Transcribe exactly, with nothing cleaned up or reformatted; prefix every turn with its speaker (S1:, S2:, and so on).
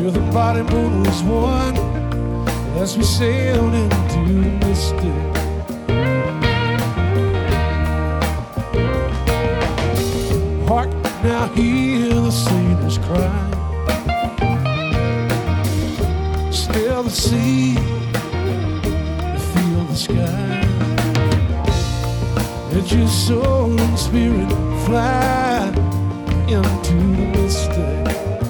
S1: till the body moon was one, as we sailed into the mystic. Hark, now hear the sailors cry, still the sea, feel the sky. Let your soul and spirit fly into the mystic.